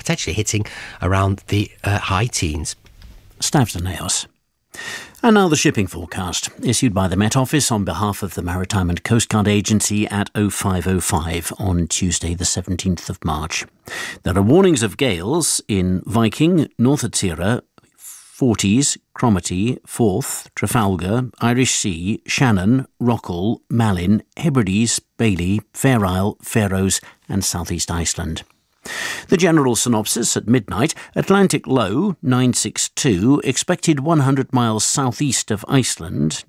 potentially hitting around the high teens. Stavton Naos. And now the shipping forecast, issued by the Met Office on behalf of the Maritime and Coast Guard Agency at 05:05 on Tuesday the 17th of March. There are warnings of gales in Viking, North Atsira, Forties, Cromarty, Forth, Trafalgar, Irish Sea, Shannon, Rockall, Malin, Hebrides, Bailey, Fair Isle, Faroes and South East Iceland. The general synopsis at midnight: Atlantic low 962, expected 100 miles southeast of Iceland,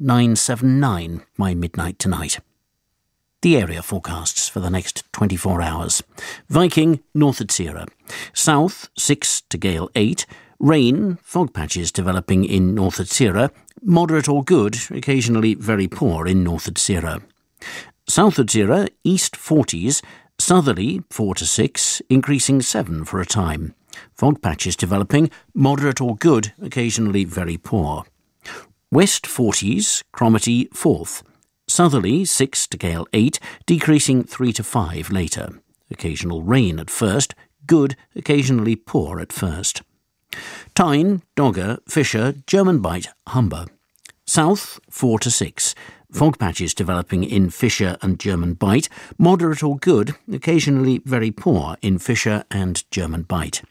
979 by midnight tonight. The area forecasts for the next 24 hours. Viking, North Atsira. South 6 to gale 8. Rain, fog patches developing in North Atsira. Moderate or good, occasionally very poor in North Atsira. South Atsira, east 40s. Southerly 4 to 6, increasing 7 for a time. Fog patches developing, moderate or good, occasionally very poor. West 40s, Cromarty 4th. Southerly 6 to gale 8, decreasing 3 to 5 later. Occasional rain at first, good, occasionally poor at first. Tyne, Dogger, Fisher, German Bight, Humber. South 4 to 6. Fog patches developing in Fisher and German Bight, moderate or good, occasionally very poor in Fisher and German Bight.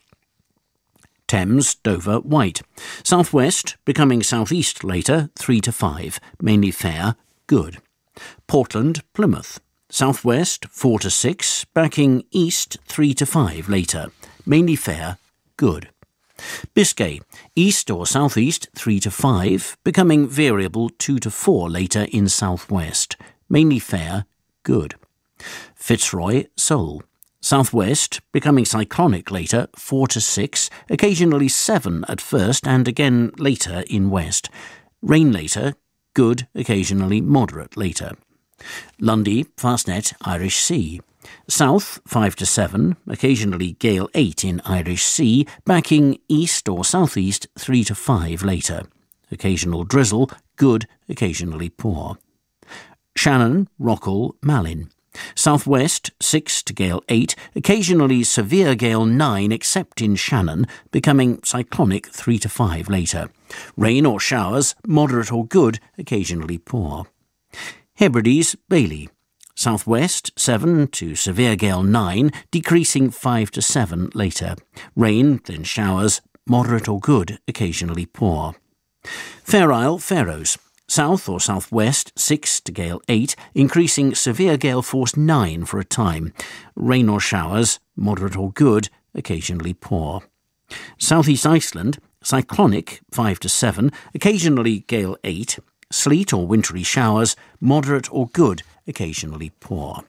Thames, Dover, White. Southwest, becoming southeast later, 3 to 5, mainly fair, good. Portland, Plymouth. Southwest, 4 to 6, backing east, 3 to 5 later, mainly fair, good. Biscay, east or southeast 3 to 5, becoming variable 2 to 4 later in southwest, mainly fair, good. Fitzroy, Seoul, southwest, becoming cyclonic later 4 to 6, occasionally 7 at first and again later in west. Rain later, good, occasionally moderate later. Lundy, Fastnet, Irish Sea. South 5 to 7, occasionally gale 8 in Irish Sea, backing east or southeast 3 to 5 later. Occasional drizzle, good, occasionally poor. Shannon, Rockall, Malin. Southwest 6 to gale 8, occasionally severe gale 9 except in Shannon, becoming cyclonic 3 to 5 later. Rain or showers, moderate or good, occasionally poor. Hebrides, Bailey. Southwest 7 to severe gale 9, decreasing 5 to 7 later. Rain, then showers, moderate or good, occasionally poor. Fair Isle, Faroes. South or southwest 6 to gale 8, increasing severe gale force 9 for a time. Rain or showers, moderate or good, occasionally poor. Southeast Iceland, cyclonic 5 to 7, occasionally gale 8. Sleet or wintry showers, moderate or good, occasionally poor.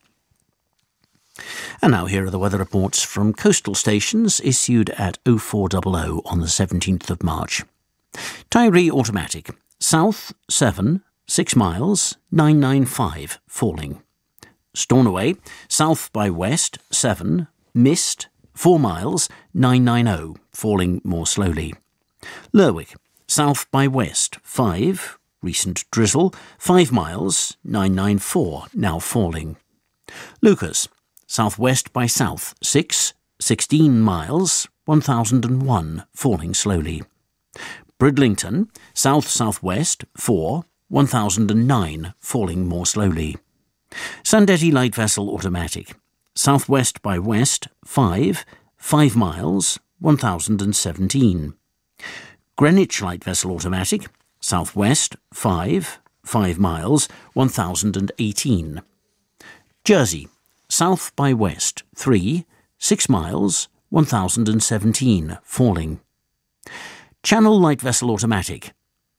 And now here are the weather reports from coastal stations issued at 0400 on the 17th of March. Tiree Automatic. South 7, 6 miles, 995, falling. Stornoway, south by west 7, mist, 4 miles, 990, falling more slowly. Lerwick, south by west 5, recent drizzle, 5 miles, 994, now falling. Lucas, southwest by south 6, 16 miles, 1001, falling slowly. Bridlington, south-southwest 4, 1009, falling more slowly. Sandetti Light Vessel Automatic, southwest by west 5, 5 miles, 1017. Greenwich Light Vessel Automatic, southwest 5, 5 miles, 1018. Jersey, south by west 3, 6 miles, 1017, falling. Channel Light Vessel Automatic,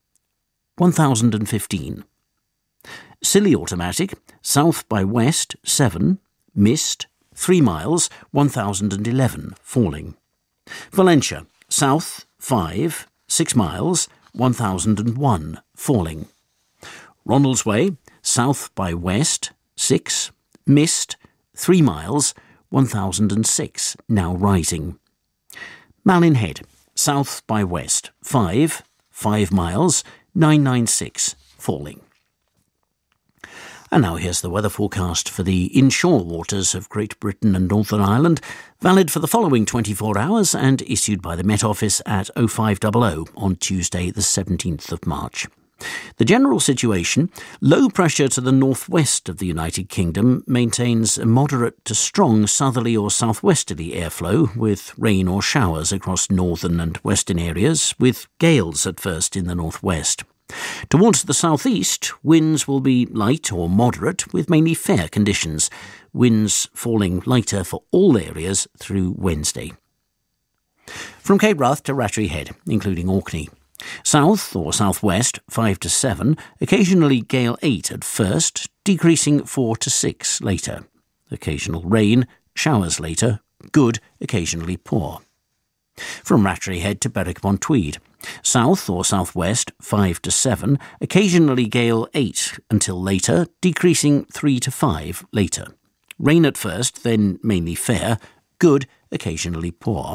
1015. Scilly Automatic, south by west 7, mist, 3 miles, 1011, falling. Valentia, south 5, 6 miles, 1001, falling. Ronaldsway, south by west 6, mist, 3 miles, 1006, now rising. Malin Head, south by west 5, 5 miles, 996, falling. And now here's the weather forecast for the inshore waters of Great Britain and Northern Ireland, valid for the following 24 hours and issued by the Met Office at 0500 on Tuesday the 17th of March. The general situation: low pressure to the northwest of the United Kingdom maintains a moderate to strong southerly or southwesterly airflow, with rain or showers across northern and western areas, with gales at first in the northwest. Towards the southeast, winds will be light or moderate, with mainly fair conditions, winds falling lighter for all areas through Wednesday. From Cape Wrath to Rattray Head, including Orkney. South or southwest 5 to 7, occasionally gale 8 at first, decreasing 4 to 6 later. Occasional rain, showers later, good, occasionally poor. From Rattray Head to Berwick-upon-Tweed. South or southwest 5 to 7, occasionally gale 8 until later, decreasing 3 to 5 later. Rain at first, then mainly fair, good, occasionally poor.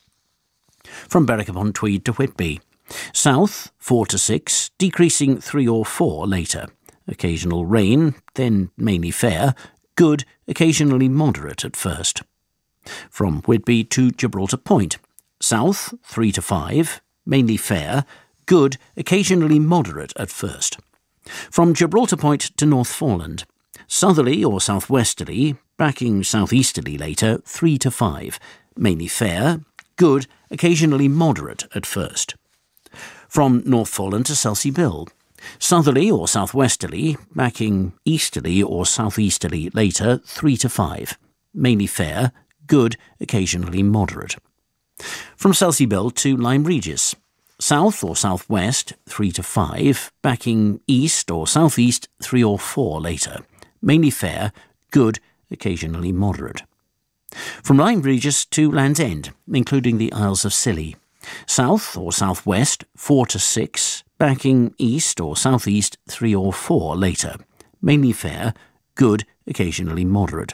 From Berwick-upon-Tweed to Whitby. South 4 to 6, decreasing 3 or 4 later. Occasional rain, then mainly fair, good, occasionally moderate at first. From Whitby to Gibraltar Point. South 3 to 5, mainly fair, good, occasionally moderate at first. From Gibraltar Point to North Foreland. Southerly or southwesterly, backing southeasterly later, 3 to 5, mainly fair, good, occasionally moderate at first. From North Foreland to Selsey Bill. Southerly or southwesterly, backing easterly or southeasterly later, 3 to 5, mainly fair, good, occasionally moderate. From Selsey Bill to Lyme Regis. South or southwest 3 to 5, backing east or southeast 3 or 4 later, mainly fair, good, occasionally moderate. From Lyme Regis to Land's End, including the Isles of Scilly. South or southwest 4 to 6, backing east or southeast 3 or 4 later, mainly fair, good, occasionally moderate.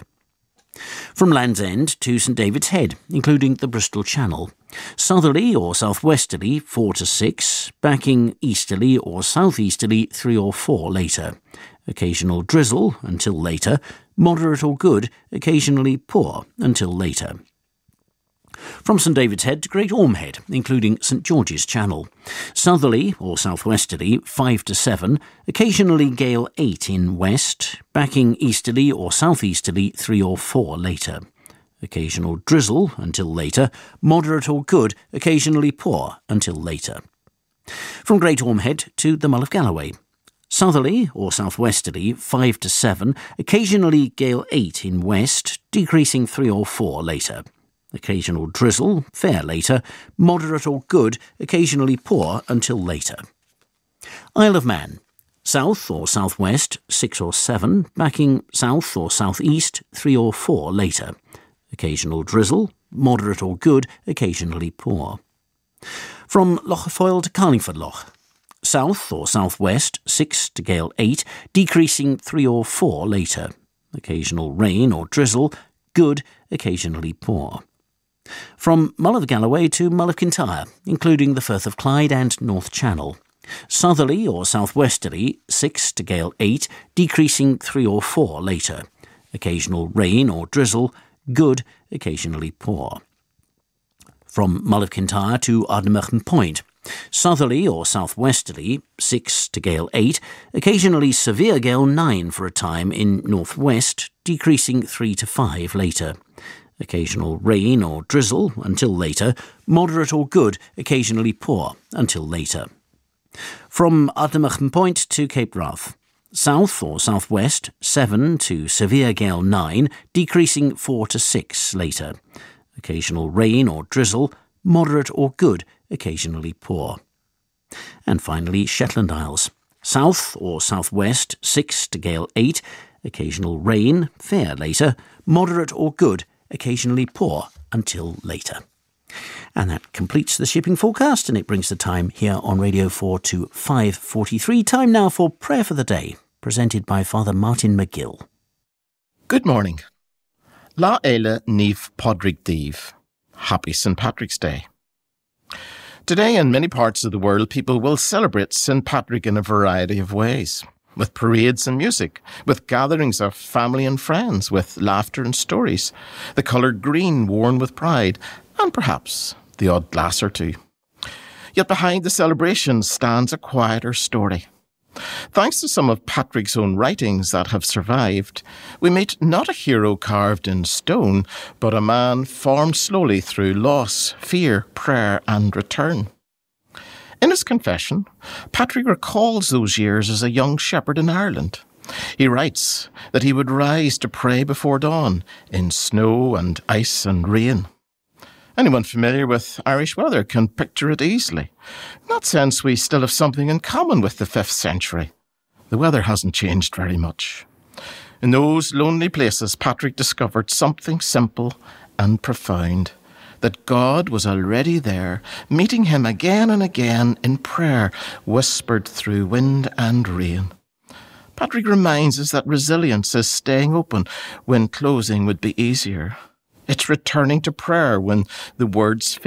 From Land's End to St David's Head, including the Bristol Channel. Southerly or southwesterly 4 to 6, backing easterly or southeasterly 3 or 4 later. Occasional drizzle until later, moderate or good, occasionally poor until later. From St David's Head to Great Orme Head, including St George's Channel. Southerly or southwesterly 5 to 7, occasionally gale 8 in west, backing easterly or southeasterly 3 or 4 later. Occasional drizzle until later, moderate or good, occasionally poor until later. From Great Orme Head to the Mull of Galloway. Southerly or southwesterly 5 to 7, occasionally gale 8 in west, decreasing 3 or 4 later. Occasional drizzle, fair later, moderate or good, occasionally poor until later. Isle of Man. South or southwest 6 or 7, backing south or southeast 3 or 4 later. Occasional drizzle, moderate or good, occasionally poor. From Loch Foyle to Carlingford Loch. South or southwest 6 to gale 8, decreasing 3 or 4 later. Occasional rain or drizzle, good, occasionally poor. From Mull of Galloway to Mull of Kintyre, including the Firth of Clyde and North Channel. Southerly or southwesterly 6 to gale 8, decreasing 3 or 4 later. Occasional rain or drizzle, good, occasionally poor. From Mull of Kintyre to Ardnamurchan Point. Southerly or southwesterly 6 to gale 8, occasionally severe gale 9 for a time in northwest, decreasing 3 to 5 later. Occasional rain or drizzle until later, moderate or good, occasionally poor until later. From Ardnamurchan Point to Cape Wrath. South or southwest 7 to severe gale 9, decreasing 4 to 6 later. Occasional rain or drizzle, moderate or good, occasionally poor. And finally, Shetland Isles. South or southwest 6 to gale 8, occasional rain, fair later, moderate or good, occasionally poor until later. And that completes the shipping forecast, and it brings the time here on Radio 4 to 5:43. Time now for Prayer for the Day, presented by Father Martin McGill. Good morning. La Eile Neve Podrick Deve. Happy St. Patrick's Day. Today, in many parts of the world, people will celebrate St. Patrick in a variety of ways. with parades and music, with gatherings of family and friends, with laughter and stories, the colour green worn with pride, and perhaps the odd glass or two. Yet behind the celebration stands a quieter story. Thanks to some of Patrick's own writings that have survived, we meet not a hero carved in stone, but a man formed slowly through loss, fear, prayer and return. In his confession, Patrick recalls those years as a young shepherd in Ireland. He writes that he would rise to pray before dawn in snow and ice and rain. Anyone familiar with Irish weather can picture it easily. In that sense, we still have something in common with the 5th century. The weather hasn't changed very much. In those lonely places, Patrick discovered something simple and profound, that God was already there, meeting him again and again in prayer, whispered through wind and rain. Patrick reminds us that resilience is staying open when closing would be easier. It's returning to prayer when the words